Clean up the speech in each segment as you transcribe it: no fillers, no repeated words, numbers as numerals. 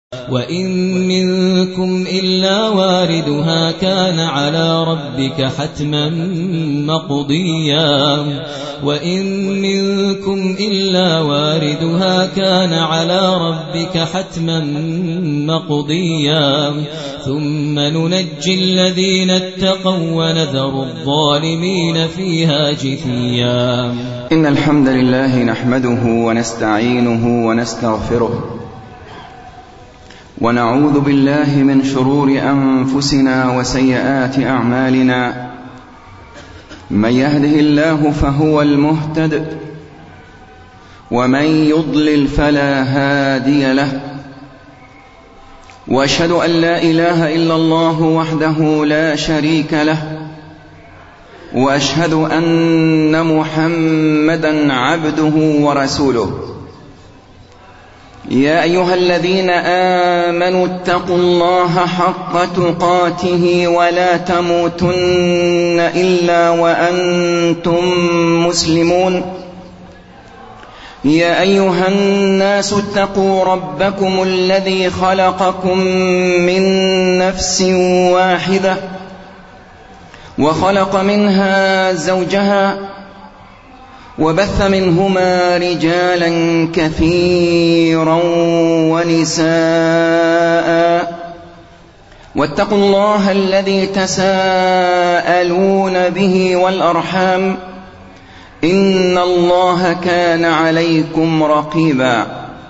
وإن منكم إلا واردها كان على ربك حتما مقضيا وإن منكم إلا واردها كان على ربك حتما مقضيا ثم ننجي الذين اتقوا ونذر الظالمين فيها جثيا. إن الحمد لله نحمده ونستعينه ونستغفره ونعوذ بالله من شرور أنفسنا وسيئات أعمالنا. من يهده الله فهو المهتد ومن يضلل فلا هادي له. وأشهد أن لا إله إلا الله وحده لا شريك له وأشهد أن محمدا عبده ورسوله. يا أيها الذين آمنوا اتقوا الله حق تقاته ولا تموتن إلا وأنتم مسلمون. يا أيها الناس اتقوا ربكم الذي خلقكم من نفس واحدة وخلق منها زوجها وبث منهما رجالا كثيرا ونساء. واتقوا الله الذي تساءلون به والأرحام إن الله كان عليكم رقيبا.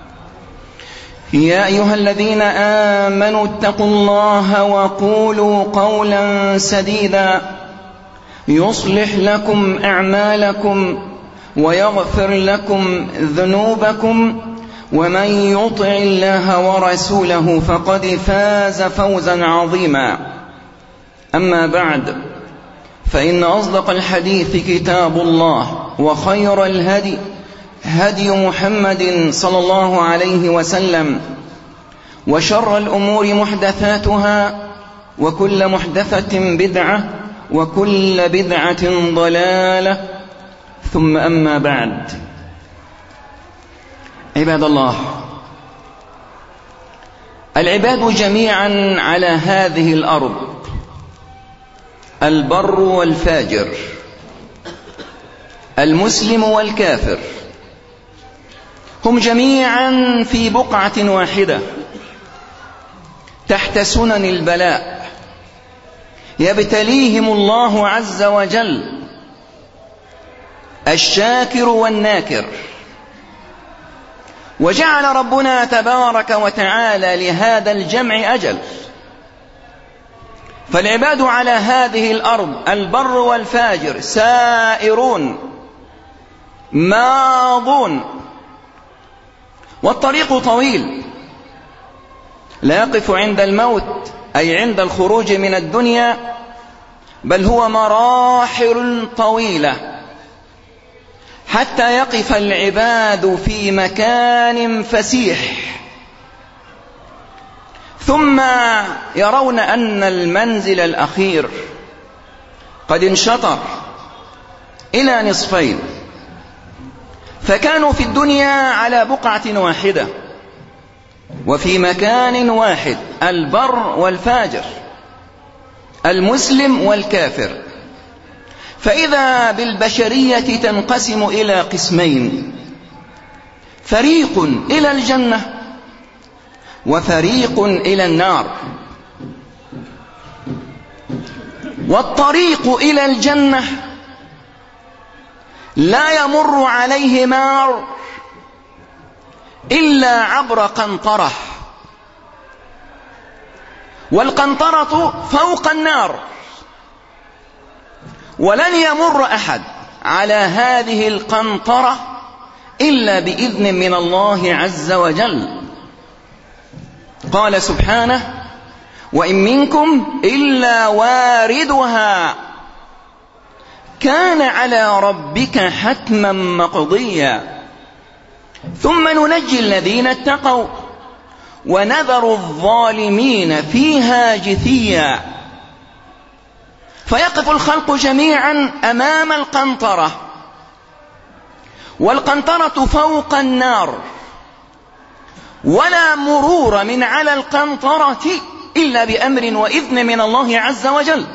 يا أيها الذين آمنوا اتقوا الله وقولوا قولا سديدا يصلح لكم أعمالكم ويغفر لكم ذنوبكم ومن يطع الله ورسوله فقد فاز فوزا عظيما. أما بعد، فإن أصدق الحديث كتاب الله وخير الهدي هدي محمد صلى الله عليه وسلم وشر الأمور محدثاتها وكل محدثة بدعة وكل بدعة ضلالة. ثم أما بعد، عباد الله، العباد جميعا على هذه الأرض البر والفاجر، المسلم والكافر، هم جميعا في بقعة واحدة تحت سنن البلاء يبتليهم الله عز وجل، الشاكر والناكر. وجعل ربنا تبارك وتعالى لهذا الجمع أجل، فالعباد على هذه الأرض البر والفاجر سائرون ماضون، والطريق طويل، لا يقف عند الموت أي عند الخروج من الدنيا، بل هو مراحل طويلة حتى يقف العباد في مكان فسيح، ثم يرون أن المنزل الأخير قد انشطر إلى نصفين، فكانوا في الدنيا على بقعة واحدة وفي مكان واحد، البر والفاجر، المسلم والكافر. فإذا بالبشرية تنقسم إلى قسمين، فريق إلى الجنة وفريق إلى النار. والطريق إلى الجنة لا يمر عليه مار إلا عبر قنطرة، والقنطرة فوق النار، ولن يمر أحد على هذه القنطرة إلا بإذن من الله عز وجل. قال سبحانه: وإن منكم إلا واردها كان على ربك حتما مقضيا ثم ننجي الذين اتقوا ونذر الظالمين فيها جثيا. فيقف الخلق جميعا أمام القنطرة، والقنطرة فوق النار، ولا مرور من على القنطرة إلا بأمر وإذن من الله عز وجل.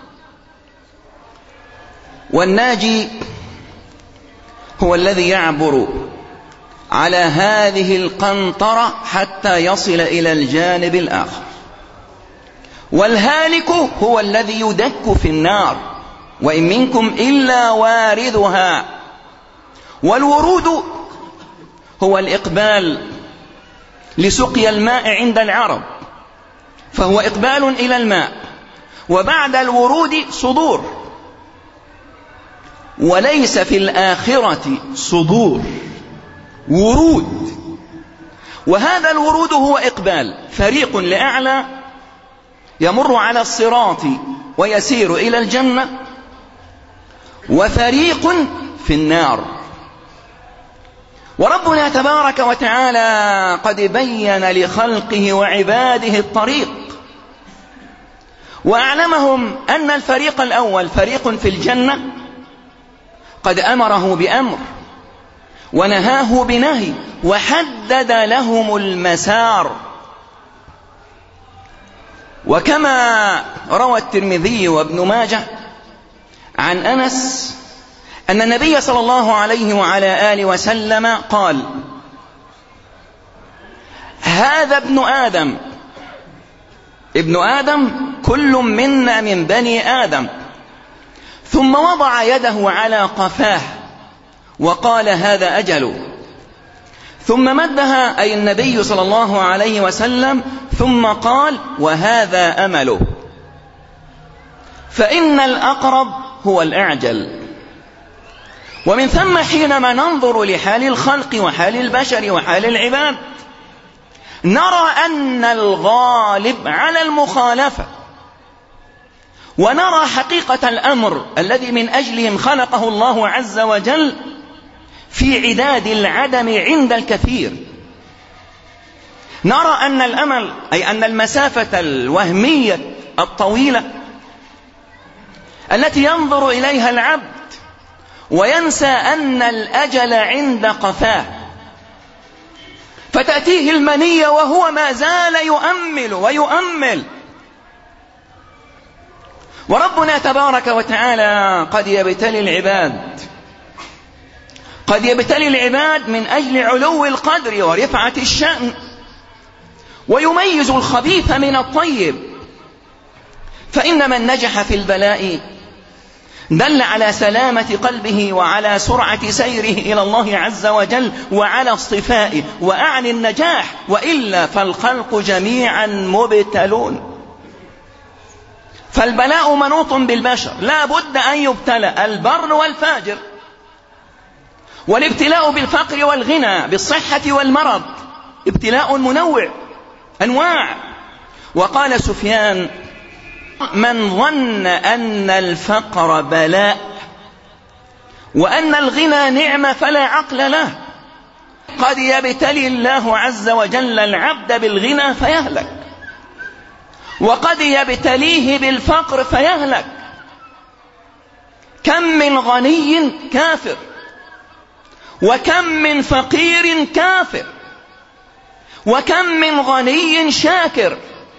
والناجي هو الذي يعبر على هذه القنطرة حتى يصل إلى الجانب الآخر، والهالك هو الذي يدك في النار، وإن منكم إلا واردها. والورود هو الإقبال لسقيا الماء عند العرب، فهو إقبال إلى الماء، وبعد الورود صدور، وليس في الآخرة صدور، ورود. وهذا الورود هو إقبال، فريق لأعلى يمر على الصراط ويسير إلى الجنة، وفريق في النار. وربنا تبارك وتعالى قد بين لخلقه وعباده الطريق، وأعلمهم أن الفريق الأول فريق في الجنة قد أمره بأمر ونهاه بنهي وحدد لهم المسار. وكما روى الترمذي وابن ماجه عن أنس أن النبي صلى الله عليه وعلى آله وسلم قال: هذا ابن آدم كل منا من بني آدم. ثم وضع يده على قفاه وقال: هذا أجله. ثم مدها، أي النبي صلى الله عليه وسلم، ثم قال: وهذا أمله. فإن الأقرب هو الأعجل. ومن ثم حينما ننظر لحال الخلق وحال البشر وحال العباد نرى أن الغالب على المخالفة، ونرى حقيقة الأمر الذي من أجلهم خلقه الله عز وجل في عداد العدم عند الكثير. نرى أن الأمل، أي أن المسافة الوهمية الطويلة التي ينظر إليها العبد وينسى أن الأجل عند قفاه، فتأتيه المنية وهو ما زال يؤمل ويؤمل. وربنا تبارك وتعالى قد يبتلي العباد من أجل علو القدر ورفعة الشأن، ويميز الخبيث من الطيب. فإن من نجح في البلاء دل على سلامة قلبه وعلى سرعة سيره إلى الله عز وجل وعلى اصطفائه وأعلى النجاح، وإلا فالخلق جميعا مبتلون. فالبلاء منوط بالبشر، لا بد أن يبتلى البر والفاجر. والابتلاء بالفقر والغنى، بالصحة والمرض، ابتلاء منوع أنواع. وقال سفيان: من ظن أن الفقر بلاء وأن الغنى نعمة فلا عقل له. قد يبتلي الله عز وجل العبد بالغنى فيهلك، وقد يبتليه بالفقر فيهلك. كم من غني كافر، وكم من فقير كافر، وكم من غني شاكر.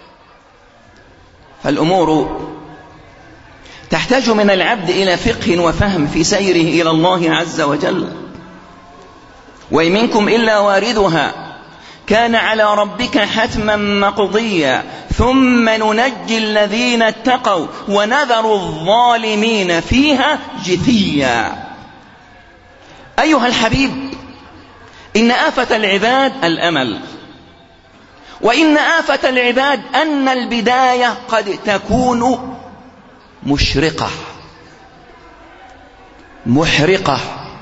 فالأمور تحتاج من العبد إلى فقه وفهم في سيره إلى الله عز وجل. وإن منكم إلا واردها كان على ربك حتما مقضيا ثم ننجي الذين اتقوا ونذر الظالمين فيها جثيا. أيها الحبيب، إن آفة العباد الأمل، وإن آفة العباد أن البداية قد تكون مشرقة محرقة.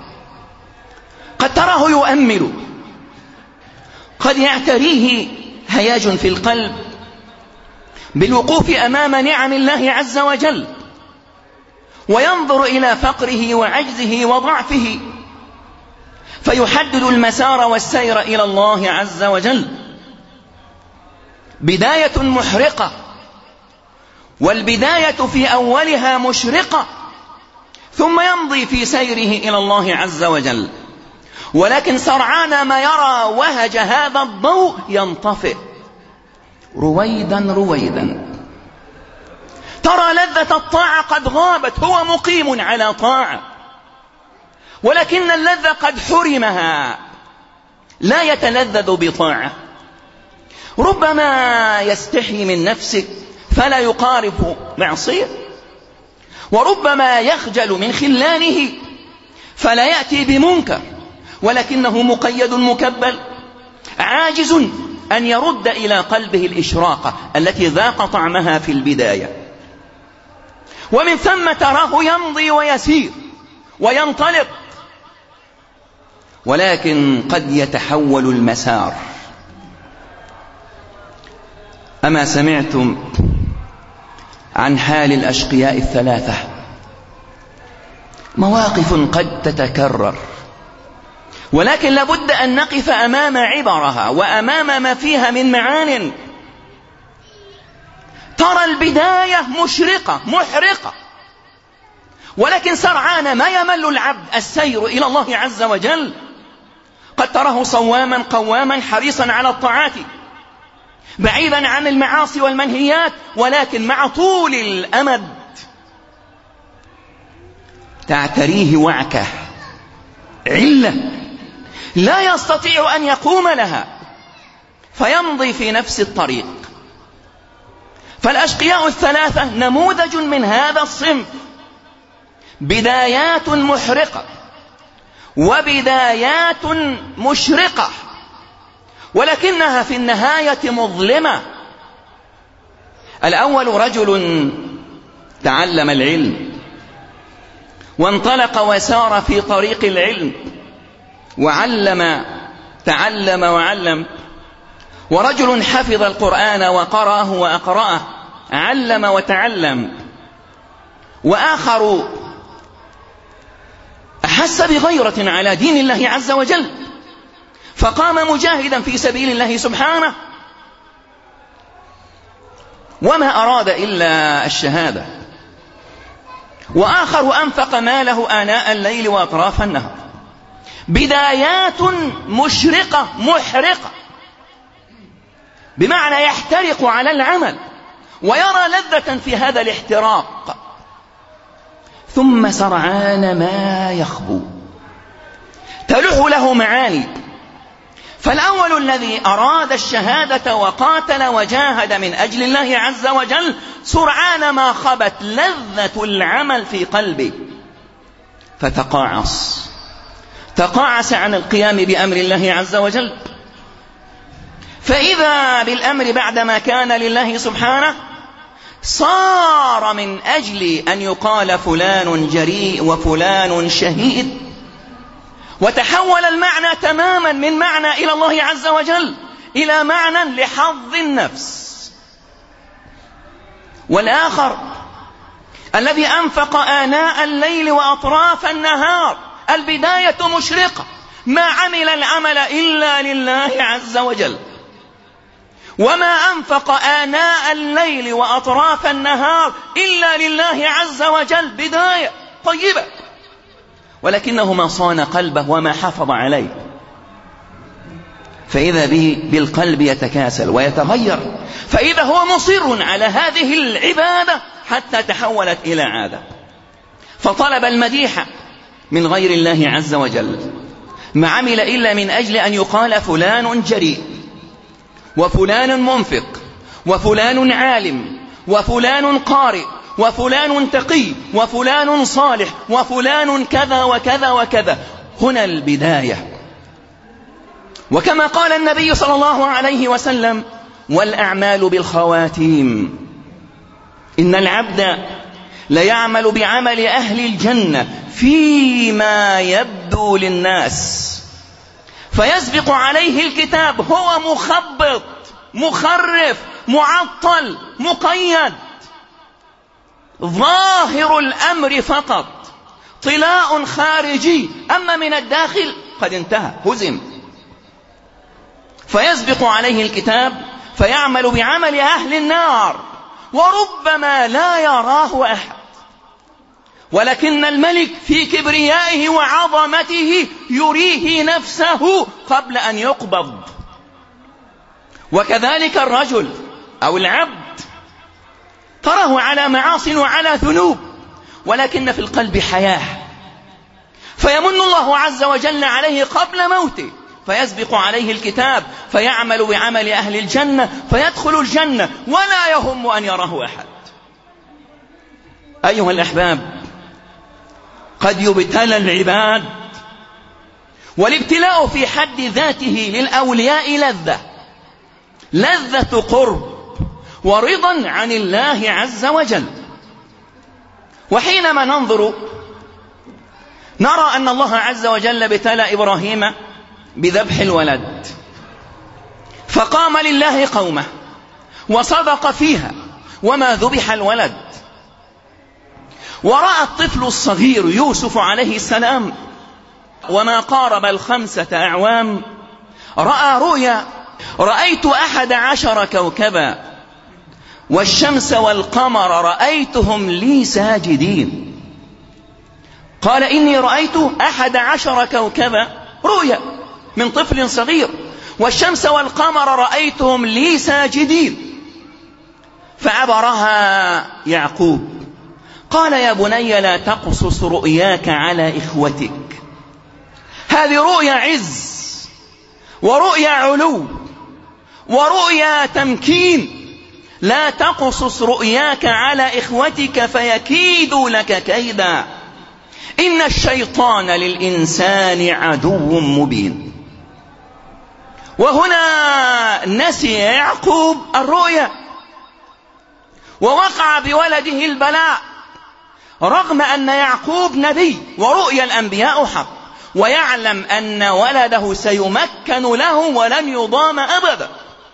قد تراه يؤمل، قد يعتريه هياج في القلب بالوقوف أمام نعم الله عز وجل، وينظر إلى فقره وعجزه وضعفه فيحدد المسار والسير إلى الله عز وجل. بداية محرقة، والبداية في أولها مشرقة، ثم يمضي في سيره إلى الله عز وجل. ولكن سرعان ما يرى وهج هذا الضوء ينطفئ رويدا رويدا. ترى لذة الطاعة قد غابت، هو مقيم على طاعة، ولكن اللذة قد حرمها، لا يتلذذ بطاعة. ربما يستحي من نفسه فلا يقارب معصية، وربما يخجل من خلانه فلا يأتي بمنكر، ولكنه مقيد مكبل عاجز أن يرد إلى قلبه الإشراقة التي ذاق طعمها في البداية. ومن ثم تراه يمضي ويسير وينطلق، ولكن قد يتحول المسار. أما سمعتم عن حال الأشقياء الثلاثة؟ مواقف قد تتكرر، ولكن لابد أن نقف أمام عبرها وأمام ما فيها من معان. ترى البداية مشرقة محرقة، ولكن سرعان ما يمل العبد السير إلى الله عز وجل. قد تراه صواما قواما حريصا على الطاعات بعيدا عن المعاصي والمنهيات، ولكن مع طول الأمد تعتريه وعكة، علة لا يستطيع أن يقوم لها، فيمضي في نفس الطريق. فالأشقياء الثلاثة نموذج من هذا الصنف، بدايات محرقة وبدايات مشرقة، ولكنها في النهاية مظلمة. الأول رجل تعلم العلم وانطلق وسار في طريق العلم تعلم وعلم، ورجل حفظ القرآن وقرأه وأقرأه، علم وتعلم. وآخر أحس بغيرة على دين الله عز وجل فقام مجاهدا في سبيل الله سبحانه، وما أراد إلا الشهادة. وآخر أنفق ماله آناء الليل وأطراف النهار. بدايات مشرقة محرقة، بمعنى يحترق على العمل ويرى لذة في هذا الاحتراق، ثم سرعان ما يخبو تلوح له معاني. فالأول الذي أراد الشهادة وقاتل وجاهد من أجل الله عز وجل، سرعان ما خبت لذة العمل في قلبه فتقاعس عن القيام بأمر الله عز وجل. فإذا بالأمر بعدما كان لله سبحانه صار من أجل أن يقال فلان جريء وفلان شهيد، وتحول المعنى تماما من معنى إلى الله عز وجل إلى معنى لحظ النفس. والآخر الذي أنفق آناء الليل وأطراف النهار، البداية مشرقة، ما عمل العمل إلا لله عز وجل، وما أنفق آناء الليل وأطراف النهار إلا لله عز وجل، بداية طيبة، ولكنه ما صان قلبه وما حافظ عليه. فإذا به بالقلب يتكاسل ويتغير، فإذا هو مصر على هذه العبادة حتى تحولت إلى عادة، فطلب المديح من غير الله عز وجل، ما عمل إلا من أجل أن يقال فلان جريء وفلان منفق وفلان عالم وفلان قارئ وفلان تقي وفلان صالح وفلان كذا وكذا وكذا. هنا البداية. وكما قال النبي صلى الله عليه وسلم: والأعمال بالخواتيم، إن العبد ليعمل بعمل أهل الجنة فيما يبدو للناس، فيسبق عليه الكتاب هو مخبط مخرف معطل مقيد، ظاهر الأمر فقط، طلاء خارجي، أما من الداخل قد انتهى هزم. فيسبق عليه الكتاب فيعمل بعمل أهل النار، وربما لا يراه أحد، ولكن الملك في كبريائه وعظمته يريه نفسه قبل أن يقبض. وكذلك الرجل أو العبد تراه على معاصٍ وعلى ذنوب، ولكن في القلب حياة، فيمن الله عز وجل عليه قبل موته، فيسبق عليه الكتاب فيعمل بعمل أهل الجنة فيدخل الجنة ولا يهم أن يراه أحد. أيها الأحباب، قد يبتلى العباد، والابتلاء في حد ذاته للأولياء لذة قرب ورضا عن الله عز وجل. وحينما ننظر نرى أن الله عز وجل ابتلى إبراهيم بذبح الولد، فقام لله قومه وصدق فيها وما ذبح الولد. ورأى الطفل الصغير يوسف عليه السلام وما قارب 5 أعوام رأى رؤيا: رأيت 11 كوكبا والشمس والقمر رأيتهم لي ساجدين. قال: إني رأيت 11 كوكبا، رؤيا من طفل صغير، والشمس والقمر رأيتهم لي ساجدين. فعبرها يعقوب قال: يا بني لا تقصص رؤياك على إخوتك، هذه رؤيا عز ورؤيا علو ورؤيا تمكين، لا تقصص رؤياك على إخوتك فيكيدوا لك كيدا، إن الشيطان للإنسان عدو مبين. وهنا نسي يعقوب الرؤيا ووقع بولده البلاء، رغم أن يعقوب نبي ورؤيا الأنبياء حق، ويعلم أن ولده سيمكن له ولن يضام أبدا.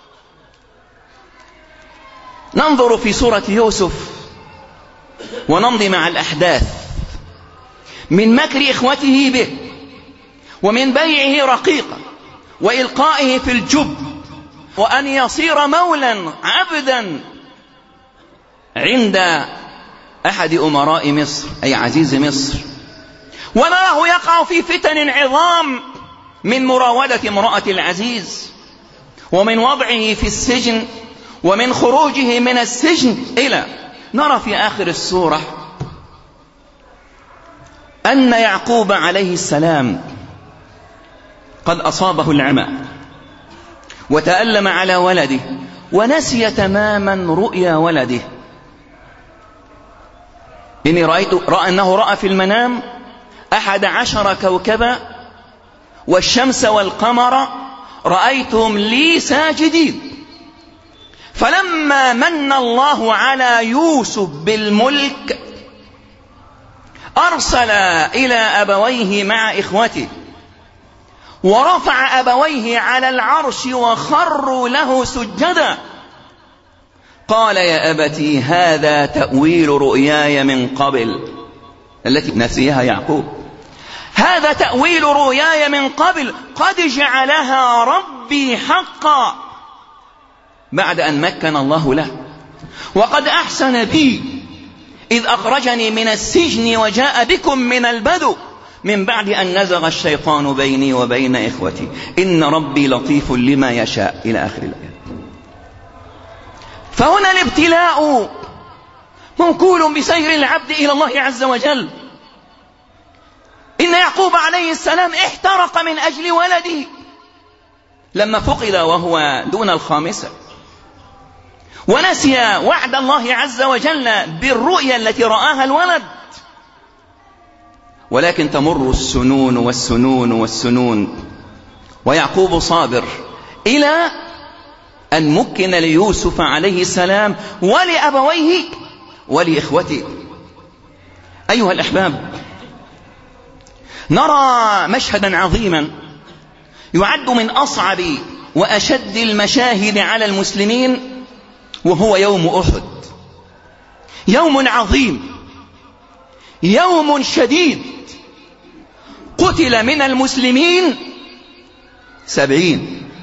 ننظر في سورة يوسف ونمضي مع الأحداث من مكر إخوته به، ومن بيعه رقيقا وإلقائه في الجب، وأن يصير مولا عبدا عند أحد أمراء مصر أي عزيز مصر، ونراه يقع في فتن عظام من مراودة امرأة العزيز، ومن وضعه في السجن، ومن خروجه من السجن، إلى نرى في آخر السورة أن يعقوب عليه السلام قد أصابه العمى وتألم على ولده ونسي تماما رؤيا ولده. إني رأى أنه رأى في المنام 11 كوكبا والشمس والقمر رأيتهم لي ساجدين. فلما من الله على يوسف بالملك أرسل إلى أبويه مع إخوته، ورفع أبويه على العرش وخروا له سجدا. قال: يا أبتي هذا تأويل رؤياي من قبل، التي نسيها يعقوب، هذا تأويل رؤياي من قبل قد جعلها ربي حقا، بعد أن مكن الله له، وقد أحسن بي إذ أخرجني من السجن وجاء بكم من البدو من بعد أن نزغ الشيطان بيني وبين إخوتي إن ربي لطيف لما يشاء، إلى آخر الآية. فهنا الابتلاء موكول بسير العبد إلى الله عز وجل. إن يعقوب عليه السلام احترق من أجل ولده لما فقد وهو دون 5، ونسي وعد الله عز وجل بالرؤيا التي رآها الولد. ولكن تمر السنون والسنون والسنون ويعقوب صابر إلى أن مكن ليوسف عليه السلام ولأبويه ولإخوته. أيها الأحباب، نرى مشهدا عظيما يعد من أصعب وأشد المشاهد على المسلمين، وهو يوم أحد، يوم عظيم، يوم شديد. قتل من المسلمين 70،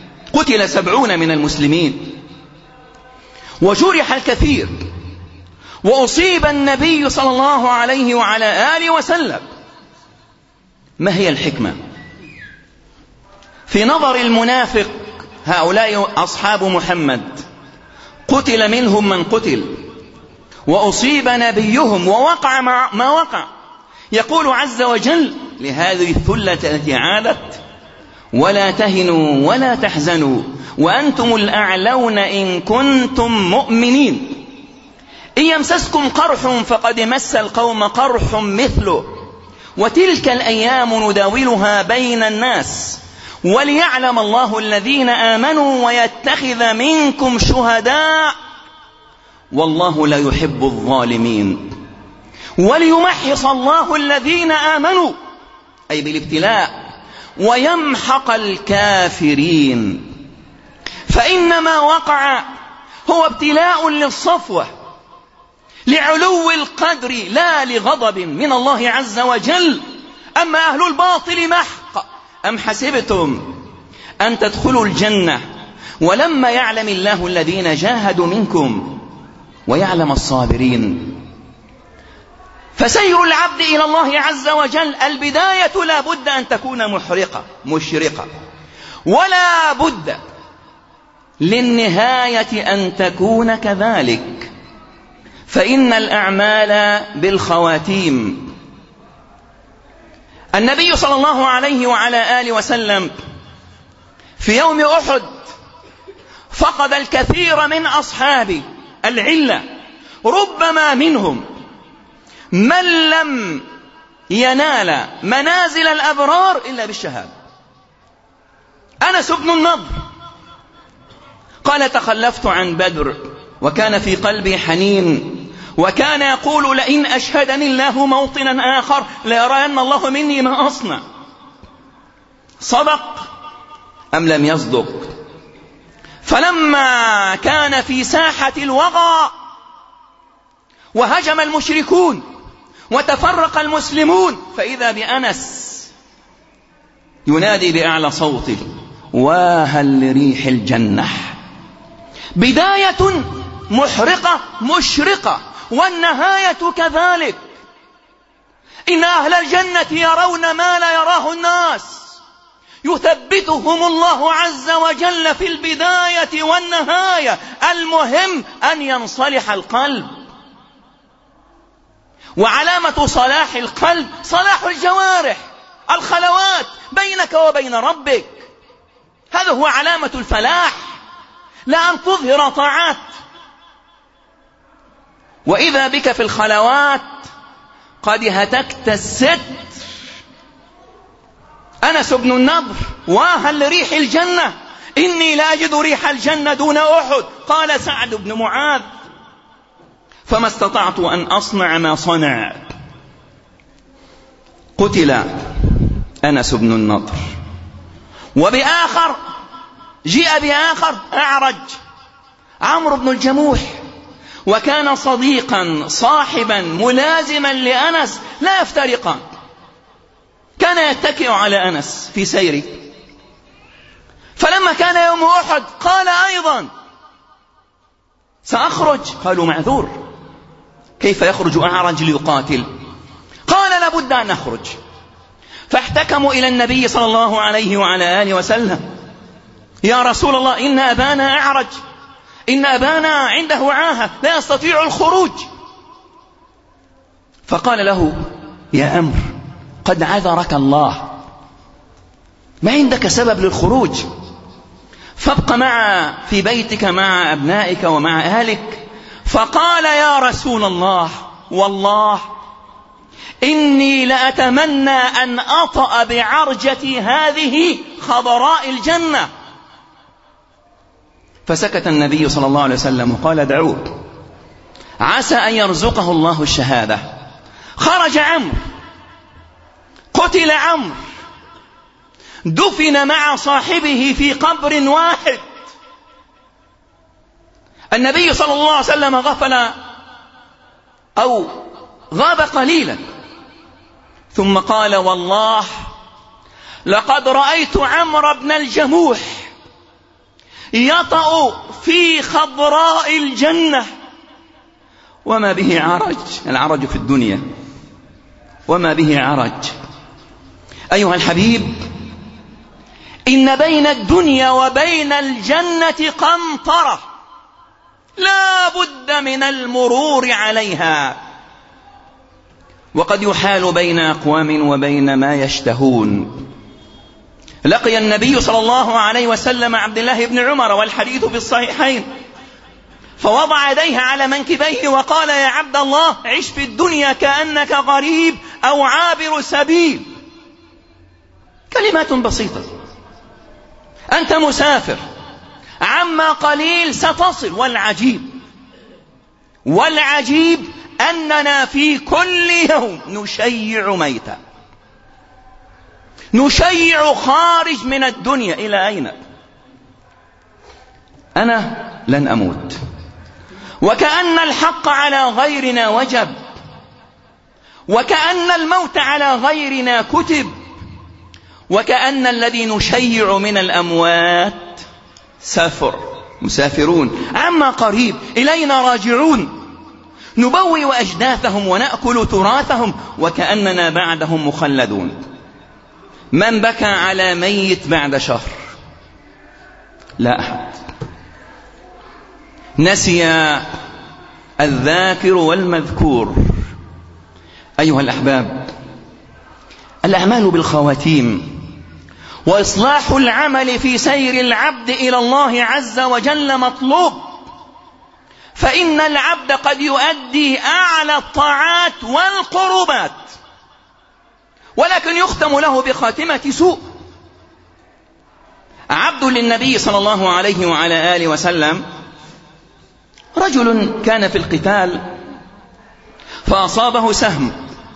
قتل 70 من المسلمين، وجرح الكثير، وأصيب النبي صلى الله عليه وعلى آله وسلم. ما هي الحكمة؟ في نظر المنافق هؤلاء أصحاب محمد قتل منهم من قتل، وأصيب نبيهم ووقع ما وقع. يقول عز وجل لهذه الثلة التي عادت: ولا تهنوا ولا تحزنوا وأنتم الأعلون إن كنتم مؤمنين. إن يمسسكم قرح فقد مس القوم قرح مثله، وتلك الأيام نداولها بين الناس وليعلم الله الذين آمنوا ويتخذ منكم شهداء والله لا يحب الظالمين وليمحص الله الذين آمنوا، أي بالابتلاء، ويمحق الكافرين. فإنما وقع هو ابتلاء للصفوة، لعلو القدر لا لغضب من الله عز وجل. أما أهل الباطل محق: أم حسبتم أن تدخلوا الجنة ولما يعلم الله الذين جاهدوا منكم ويعلم الصابرين. فسير العبد إلى الله عز وجل البداية لا بد أن تكون مشرقة، ولا بد للنهاية أن تكون كذلك، فإن الأعمال بالخواتيم. النبي صلى الله عليه وعلى آله وسلم في يوم أحد فقد الكثير من أصحابه. العلة: ربما منهم من لم ينال منازل الأبرار إلا بالشهادة. أنس بن النضر قال: تخلفت عن بدر وكان في قلبي حنين، وكان يقول: لئن أشهدني الله موطنا آخر ليرين الله مني ما أصنع. صدق أم لم يصدق؟ فلما كان في ساحة الوغى وهجم المشركون وتفرق المسلمون، فإذا بأنس ينادي بأعلى صوته: واها لريح الجنة. بداية محرقة مشرقة، والنهاية كذلك. إن أهل الجنة يرون ما لا يراه الناس، يثبتهم الله عز وجل في البداية والنهاية. المهم أن ينصلح القلب، وعلامة صلاح القلب صلاح الجوارح، الخلوات بينك وبين ربك. هذا هو علامة الفلاح، لا أن تظهر طاعات. وإذا بك في الخلوات قد هتكت الستر. أنس بن النضر: واها لريح الجنة، إني لأجد ريح الجنة دون أحد. قال سعد بن معاذ: فما استطعت أن أصنع ما صنع. قتل أنس بن النضر. وبآخر جاء بآخر أعرج، عمرو بن الجموح، وكان صديقا صاحبا ملازما لأنس لا يفترقان. كان يتكئ على أنس في سيره. فلما كان يوم أحد قال أيضا: سأخرج. قالوا: معذور، كيف يخرج أعرج ليقاتل؟ قال: لابد أن أخرج. فاحتكموا إلى النبي صلى الله عليه وعلى آله وسلم: يا رسول الله، إن أبانا أعرج، إن أبانا عنده عاهة لا يستطيع الخروج. فقال له: يا أمر، قد عذرك الله، ما عندك سبب للخروج، فابق في بيتك مع أبنائك ومع أهلك. فقال: يا رسول الله، والله إني لأتمنى أن أطأ بعرجتي هذه خضراء الجنة. فسكت النبي صلى الله عليه وسلم وقال: دعوه، عسى أن يرزقه الله الشهادة. خرج عمرو، قتل عمرو، دفن مع صاحبه في قبر واحد. النبي صلى الله عليه وسلم غفل أو غاب قليلا، ثم قال: والله لقد رأيت عمرو بن الجموح يطأ في خضراء الجنة، وما به عرج، العرج في الدنيا وما به عرج. أيها الحبيب، إن بين الدنيا وبين الجنة قنطرة لا بد من المرور عليها، وقد يحال بين أقوام وبين ما يشتهون. لقي النبي صلى الله عليه وسلم عبد الله بن عمر والحديث في الصحيحين، فوضع يديه على منكبيه وقال: يا عبد الله، عش في الدنيا كأنك غريب أو عابر سبيل. كلمات بسيطة، أنت مسافر، عما قليل ستصل. والعجيب أننا في كل يوم نشيع ميتا، نشيع خارج من الدنيا. إلى أين؟ أنا لن أموت، وكأن الحق على غيرنا وجب، وكأن الموت على غيرنا كتب، وكأن الذي نشيع من الأموات مسافرون عما قريب إلينا راجعون، نبوئ أجداثهم ونأكل تراثهم، وكأننا بعدهم مخلدون. من بكى على ميت بعد شهر؟ لا أحد. نسي الذاكر والمذكور. أيها الأحباب، الأعمال بالخواتيم، وإصلاح العمل في سير العبد إلى الله عز وجل مطلوب، فإن العبد قد يؤدي أعلى الطاعات والقربات، ولكن يختم له بخاتمة سوء. عبد للنبي صلى الله عليه وعلى آله وسلم، رجل كان في القتال فأصابه سهم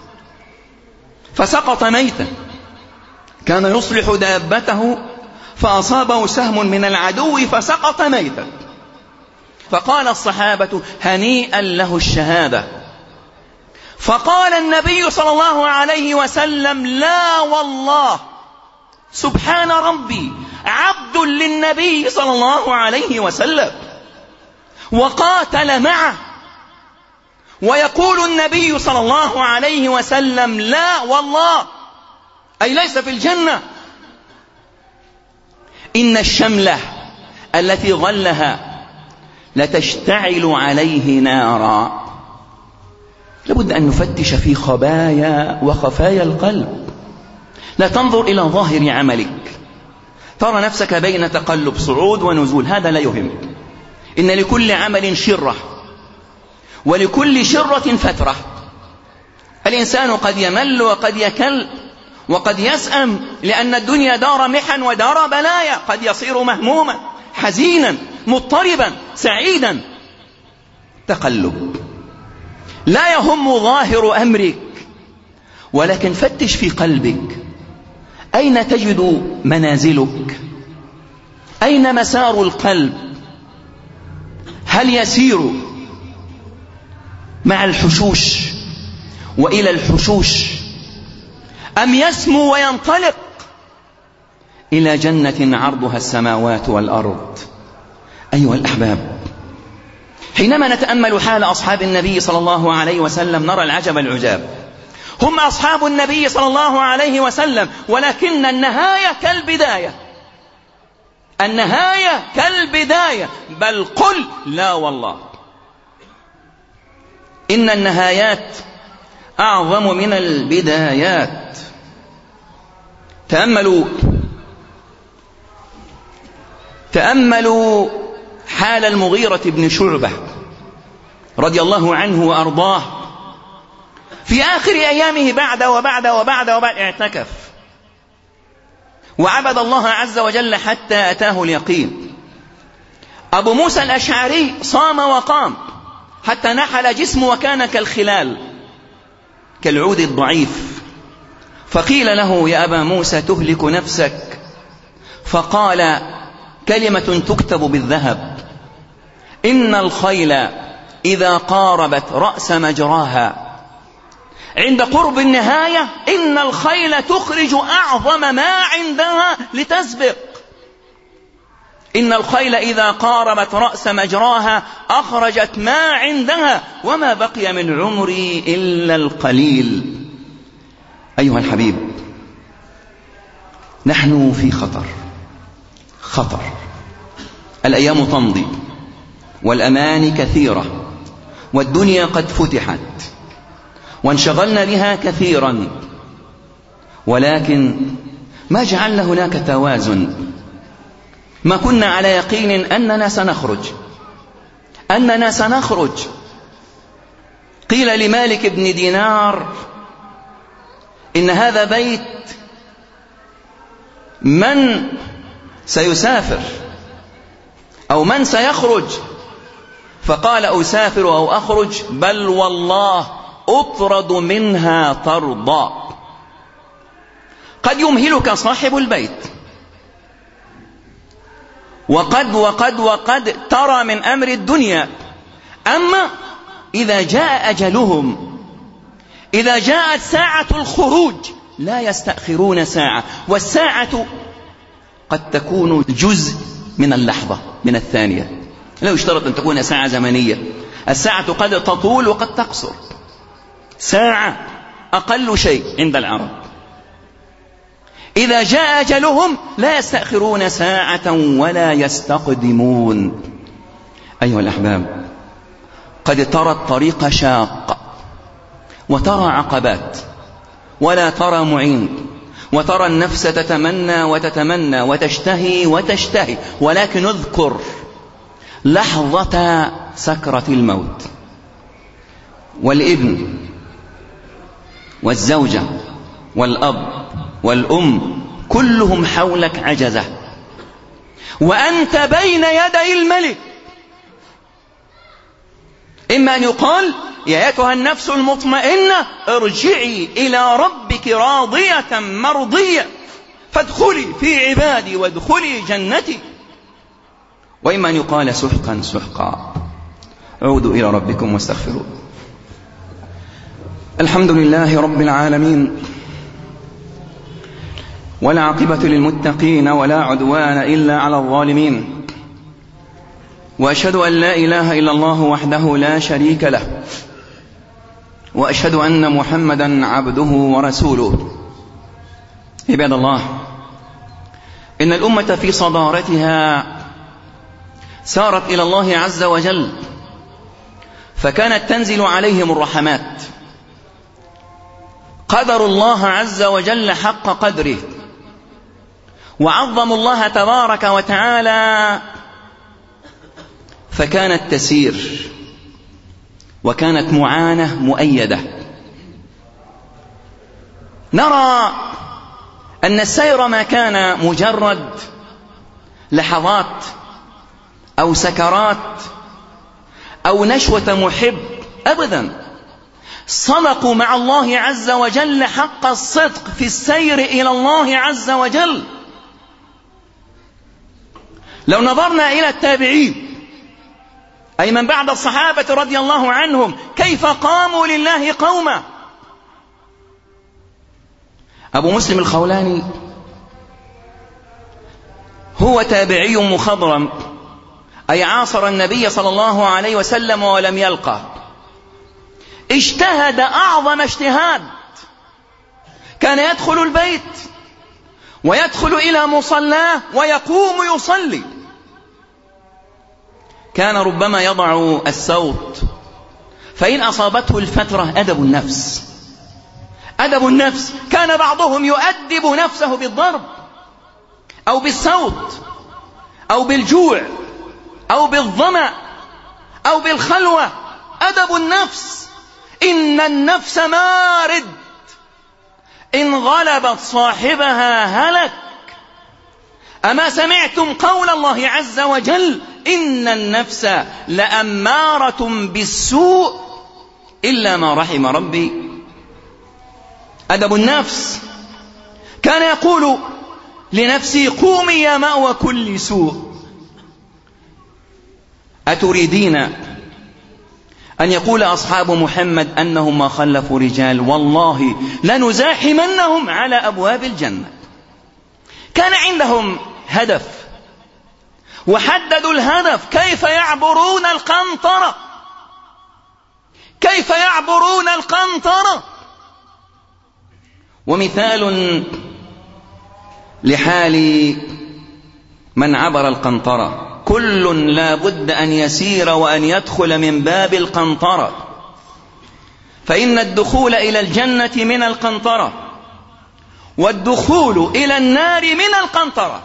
فسقط ميتا، كان يصلح دابته فأصابه سهم من العدو فسقط ميتا، فقال الصحابة: هنيئا له الشهادة. فقال النبي صلى الله عليه وسلم: لا والله، سبحان ربي، عبد للنبي صلى الله عليه وسلم وقاتل معه، ويقول النبي صلى الله عليه وسلم: لا والله، أي ليس في الجنة. إن الشملة التي غلها لتشتعل عليه نارا. لابد أن نفتش في خبايا وخفايا القلب، لا تنظر إلى ظاهر عملك، ترى نفسك بين تقلب صعود ونزول، هذا لا يهم. إن لكل عمل شرة، ولكل شرة فترة. الإنسان قد يمل وقد يكل وقد يسأم، لأن الدنيا دار محن ودار بلايا، قد يصير مهموما حزينا مضطربا سعيدا. تقلب، لا يهم ظاهر أمرك، ولكن فتش في قلبك، أين تجد منازلك؟ أين مسار القلب؟ هل يسير مع الحشوش وإلى الحشوش، أم يسمو وينطلق إلى جنة عرضها السماوات والأرض؟ أيها الأحباب، حينما نتأمل حال أصحاب النبي صلى الله عليه وسلم نرى العجب العجاب. هم أصحاب النبي صلى الله عليه وسلم، ولكن النهاية كالبداية، النهاية كالبداية، بل قل لا والله. إن النهايات أعظم من البدايات. تأملوا حال المغيرة بن شعبة رضي الله عنه وأرضاه في آخر أيامه، بعد اعتكف وعبد الله عز وجل حتى أتاه اليقين. أبو موسى الأشعري صام وقام حتى نحل جسمه وكان كالخلال، كالعود الضعيف. فقيل له: يا أبا موسى تهلك نفسك؟ فقال كلمة تكتب بالذهب: إن الخيل إذا قاربت رأس مجراها، عند قرب النهاية إن الخيل تخرج أعظم ما عندها لتسبق. إن الخيل إذا قاربت رأس مجراها أخرجت ما عندها وما بقي من عمري إلا القليل. أيها الحبيب، نحن في خطر. الأيام تمضي والأماني كثيرة والدنيا قد فتحت وانشغلنا بها كثيرا، ولكن ما جعلنا هناك توازن. ما كنا على يقين أننا سنخرج. قيل لمالك بن دينار: إن هذا بيت من سيسافر أو من سيخرج؟ فقال: أسافر أو أخرج؟ بل والله أطرد منها طردا. قد يمهلك صاحب البيت، وقد ترى من أمر الدنيا، أما إذا جاء أجلهم، إذا جاءت ساعة الخروج لا يستأخرون ساعة، والساعة قد تكون جزء من اللحظة، من الثانية. لا يشترط أن تكون ساعة زمنية، الساعة قد تطول وقد تقصر. ساعة أقل شيء عند العرب. إذا جاء أجلهم لا يستأخرون ساعة ولا يستقدمون. أيها الأحباب، قد ترى الطريق شاق وترى عقبات ولا ترى معين، وترى النفس تتمنى وتتمنى وتشتهي، ولكن اذكر لحظة سكرة الموت. والابن والزوجة والأب والأم كلهم حولك عجزة، وأنت بين يدي الملك. إما أن يقال: يا أيتها النفس المطمئنة ارجعي إلى ربك راضية مرضية فادخلي في عبادي وادخلي جنتي. وإما أن يقال: سحقا عودوا إلى ربكم واستغفروه. الحمد لله رب العالمين، ولا عاقبة للمتقين ولا عدوان إلا على الظالمين، وأشهد أن لا إله إلا الله وحده لا شريك له، وأشهد أن محمدا عبده ورسوله. عباد الله، إن الأمة في صدارتها سارت إلى الله عز وجل، فكانت تنزل عليهم الرحمات. قدروا الله عز وجل حق قدره، وعظموا الله تبارك وتعالى، فكانت تسير، وكانت معاناة مؤيدة. نرى أن السير ما كان مجرد لحظات أو سكرات أو نشوة محب، أبدا. صدقوا مع الله عز وجل حق الصدق في السير إلى الله عز وجل. لو نظرنا إلى التابعين، أي من بعد الصحابة رضي الله عنهم، كيف قاموا لله قوما. أبو مسلم الخولاني هو تابعي مخضرم، أي عاصر النبي صلى الله عليه وسلم ولم يلقى. اجتهد أعظم اجتهاد، كان يدخل البيت ويدخل إلى مصلاه ويقوم يصلي. كان ربما يضع الصوت، فإن أصابته الفترة أدب النفس. كان بعضهم يؤدب نفسه بالضرب أو بالصوت أو بالجوع أو بالظمأ أو بالخلوة. أدب النفس. إن النفس مارد، إن غلبت صاحبها هلك. أما سمعتم قول الله عز وجل: إن النفس لأمارة بالسوء إلا ما رحم ربي. أدب النفس. كان يقول لنفسي: قومي يا مأوى كل سوء. أتريدين أن يقول أصحاب محمد أنهم ما خلفوا رجال؟ والله لنزاحمنهم على أبواب الجنة. كان عندهم هدف، وحددوا الهدف، كيف يعبرون القنطرة، كيف يعبرون القنطرة. ومثال لحال من عبر القنطرة: كل لا بد أن يسير وأن يدخل من باب القنطرة، فإن الدخول إلى الجنة من القنطرة، والدخول إلى النار من القنطرة.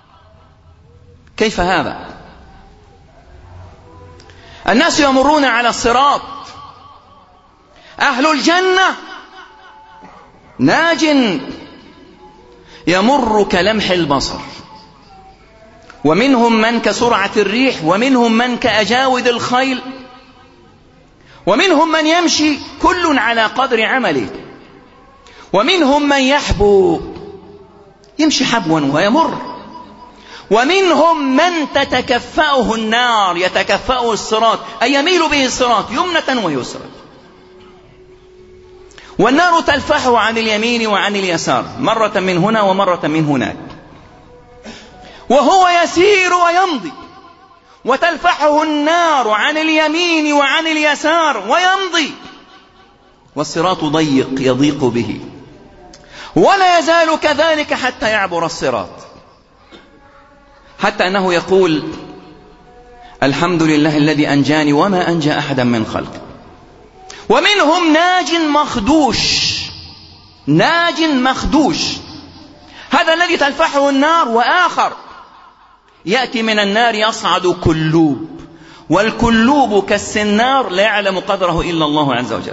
كيف هذا؟ الناس يمرون على الصراط، أهل الجنة ناج يمر كلمح البصر، ومنهم من كسرعة الريح، ومنهم من كأجاود الخيل، ومنهم من يمشي كل على قدر عمله، ومنهم من يحبو يمشي حبوا ويمر، ومنهم من تتكفأه النار يتكفأه الصراط، أي يميل به الصراط يمنة ويسرى، والنار تلفحه عن اليمين وعن اليسار، مرة من هنا ومرة من هناك، وهو يسير ويمضي، وتلفحه النار عن اليمين وعن اليسار ويمضي، والصراط ضيق يضيق به، ولا يزال كذلك حتى يعبر الصراط، حتى أنه يقول: الحمد لله الذي أنجاني وما أنجى أحدا من خلقه. ومنهم ناج مخدوش، ناج مخدوش، هذا الذي تلفحه النار، وآخر يأتي من النار يصعد كلوب، والكلوب كالسنار لا يعلم قدره إلا الله عز وجل،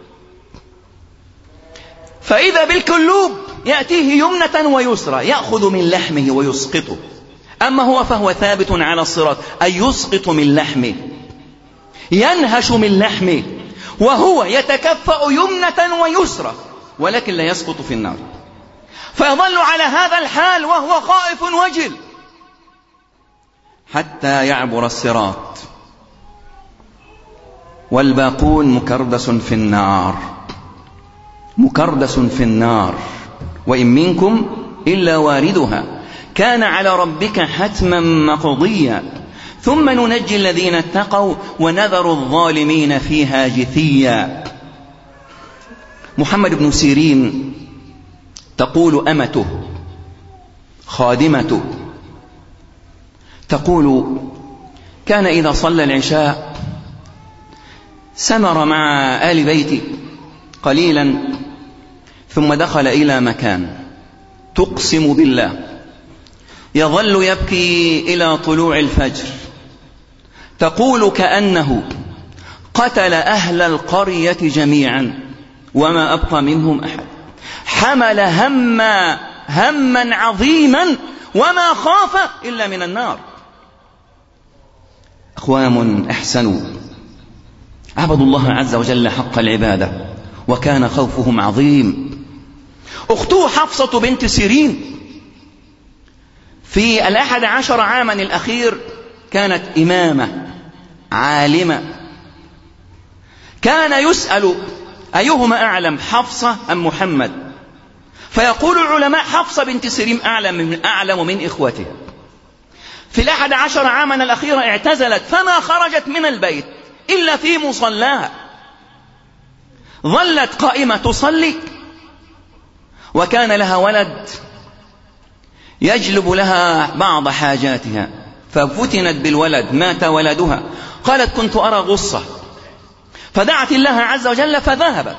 فإذا بالكلوب يأتيه يمنة ويسرى، يأخذ من لحمه ويسقطه، أما هو فهو ثابت على الصراط، أي يسقط من لحمه، ينهش من لحمه، وهو يتكفأ يمنة ويسرى، ولكن لا يسقط في النار، فيظل على هذا الحال وهو خائف وجل حتى يعبر الصراط، والباقون مكردس في النار، مكردس في النار، وإن منكم إلا واردها كان على ربك حتما مقضيا، ثم ننجي الذين اتقوا ونذر الظالمين فيها جثيا. محمد بن سيرين تقول أمته خادمته، تقول: كان إذا صلى العشاء سمر مع آل بيتي قليلا، ثم دخل إلى مكان، تقسم بالله يظل يبكي إلى طلوع الفجر، تقول: كأنه قتل أهل القرية جميعا وما أبقى منهم أحد، حمل هما عظيما وما خاف إلا من النار. أقوام أحسنوا، عبدوا الله عز وجل حق العبادة، وكان خوفهم عظيم. أخته حفصة بنت سيرين في 11 عاما الأخير كانت إمامة عالمة، كان يسأل أيهما أعلم، حفصة أم محمد، فيقول العلماء: حفصة بنت سيرين أعلم من إخوتها. في 11 عاما الأخيرة اعتزلت، فما خرجت من البيت إلا في مصلاها، ظلت قائمة تصلي، وكان لها ولد يجلب لها بعض حاجاتها، ففتنت بالولد، مات ولدها، قالت: كنت أرى غصة، فدعت الله عز وجل فذهبت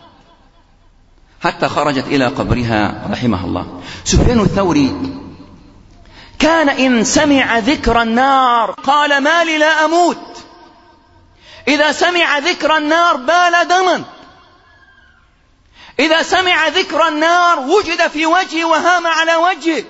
حتى خرجت إلى قبرها رحمها الله. سفيان الثوري كان إن سمع ذكر النار قال: ما لي لا أموت، إذا سمع ذكر النار بال دما، إذا سمع ذكر النار وجد في وجهه وهام على وجهه.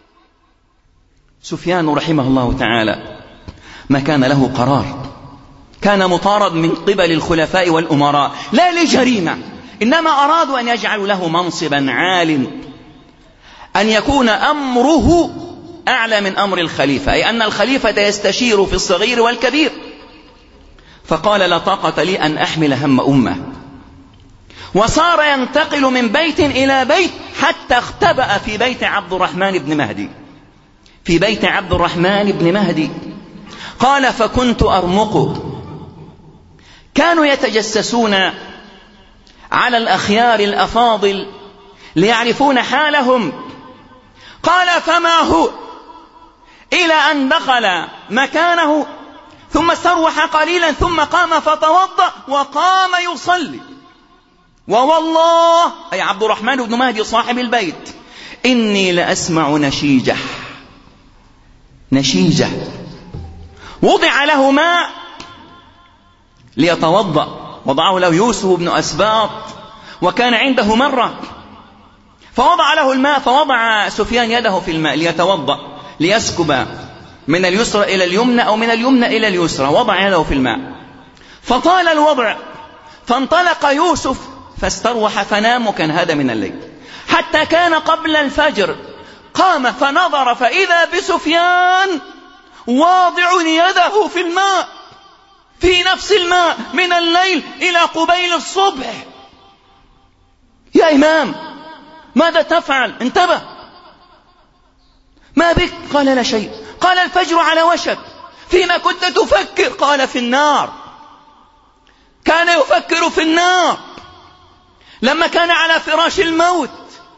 سفيان رحمه الله تعالى ما كان له قرار، كان مطارد من قبل الخلفاء والأمراء، لا لجريمة، إنما أرادوا أن يجعلوا له منصبا عال، أن يكون أمره أعلى من أمر الخليفة، أي أن الخليفة يستشير في الصغير والكبير. فقال: لا طاقة لي أن أحمل هم أمة، وصار ينتقل من بيت إلى بيت حتى اختبأ في بيت عبد الرحمن بن مهدي في بيت عبد الرحمن بن مهدي. قال: فكنت أرمق، كانوا يتجسسون على الأخيار الأفاضل ليعرفون حالهم. قال: فما هو إلى أن دخل مكانه ثم استروح قليلا ثم قام فتوضأ وقام يصلي. ووالله، أي عبد الرحمن بن مهدي صاحب البيت، إني لأسمع نشيجة وضع له ماء ليتوضأ، وضعه له يوسف بن أسباط وكان عنده مرة، فوضع له الماء، فوضع سفيان يده في الماء ليتوضأ، ليسكب من اليسرى إلى اليمنى أو من اليمنى إلى اليسرى، وضع يده في الماء، فطال الوضع، فانطلق يوسف فاستروح فنام، وكان هذا من الليل، حتى كان قبل الفجر. قام فنظر فإذا بسفيان واضع يده في الماء، في نفس الماء، من الليل إلى قبيل الصبح. يا إمام ماذا تفعل؟ انتبه، ما بك؟ قال: لا شيء. قال: الفجر على وشك، فيما كنت تفكر؟ قال: في النار. كان يفكر في النار لما كان على فراش الموت.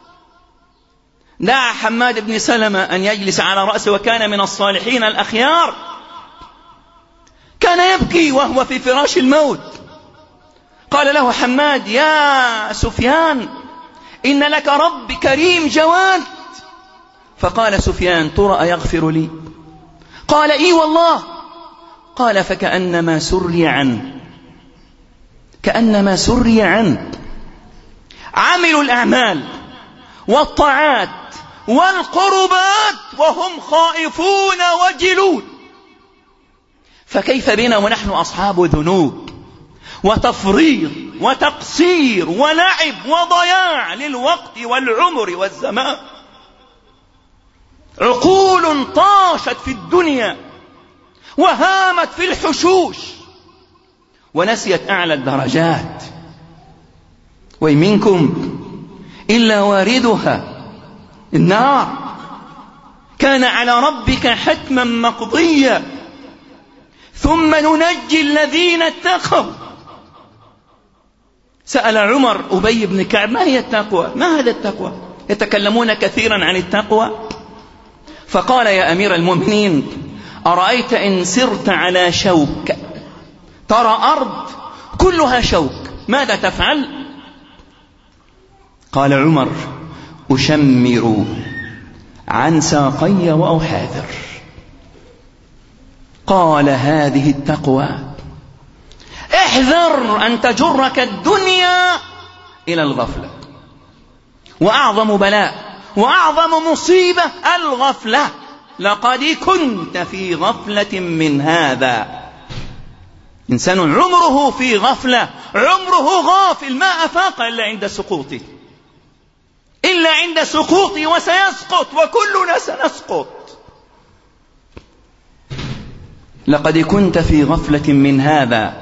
دعا حماد بن سلمة أن يجلس على رأسه، وكان من الصالحين الأخيار، كان يبكي وهو في فراش الموت. قال له حماد: يا سفيان، إن لك رب كريم جواد. فقال سفيان: ترى أيغفر لي؟ قال: إي والله. قال: فكأنما سري عنه، عملوا الأعمال والطاعات والقربات وهم خائفون وجلون، فكيف بنا ونحن أصحاب ذنوب وتفريط وتقصير ولعب وضياع للوقت والعمر والزمان، عقول طاشت في الدنيا وهامت في الحشوش ونسيت أعلى الدرجات. وإن منكم إلا واردها، النار كان على ربك حتما مقضيا، ثم ننجي الذين اتقوا. سأل عمر أبي بن كعب: ما هي التقوى؟ ما هذا التقوى؟ يتكلمون كثيرا عن التقوى. فقال: يا أمير المؤمنين، أرأيت إن سرت على شوك، ترى أرض كلها شوك، ماذا تفعل؟ قال عمر: أشمر عن ساقي وأحاذر. قال: هذه التقوى، احذر أن تجرك الدنيا إلى الغفلة، وأعظم بلاء وأعظم مصيبة الغفلة. لقد كنت في غفلة من هذا. إنسان عمره في غفلة، عمره غافل، ما أفاق إلا عند سقوطه، وسيسقط، وكلنا سنسقط. لقد كنت في غفلة من هذا،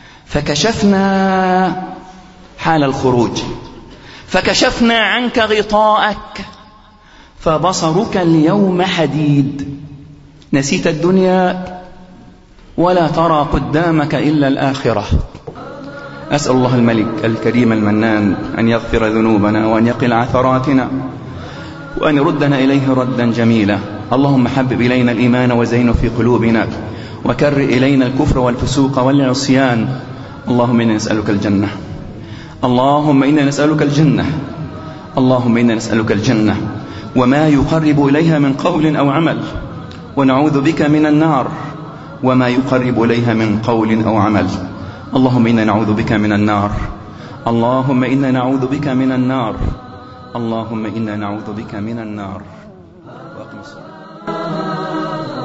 فكشفنا حال الخروج، فكشفنا عنك غطاءك، فبصرك اليوم حديد. نسيت الدنيا ولا ترى قدامك إلا الآخرة. أسأل الله الملك الكريم المنان أن يغفر ذنوبنا، وأن يقل عثراتنا، وأن يردنا إليه ردا جميلا. اللهم حبب إلينا الإيمان وزينه في قلوبنا، وكر إلينا الكفر والفسوق والعصيان. اللهم إنا نسألك الجنة، اللهم إنا نسألك الجنة، اللهم إنا نسألك الجنة وما يقرب إليها من قول أو عمل، ونعوذ بك من النار وما يقرب إليها من قول أو عمل. اللهم إنا نعوذ بك من النار، اللهم إنا نعوذ بك من النار، اللهم إنا نعوذ بك من النار. وأقم الصلاة.